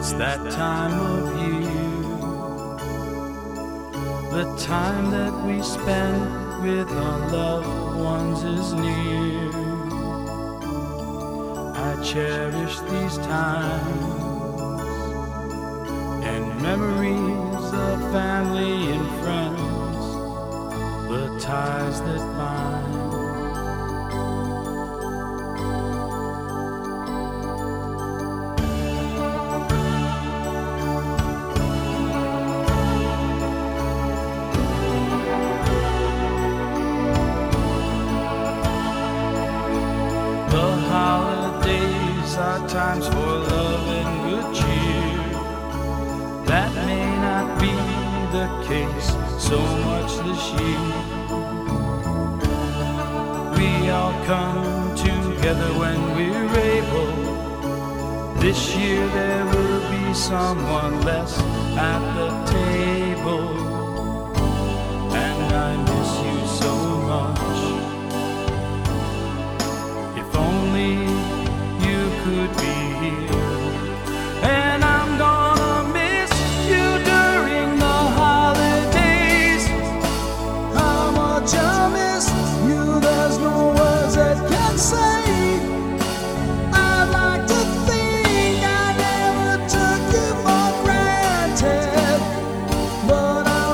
It's that time of year, the time that we spend with our loved ones is near. I cherish these times and memories of family and friends, the ties that bind. The holidays are times for love and good cheer. That may not be the case so much this year. We all come together when we're able. This year there will be someone less at the table, and I miss you so much. If only you could be here. And I'm gonna miss you during the holidays. How much I miss you, there's no words that can say. I'd like to think I never took you for granted, but I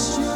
miss you.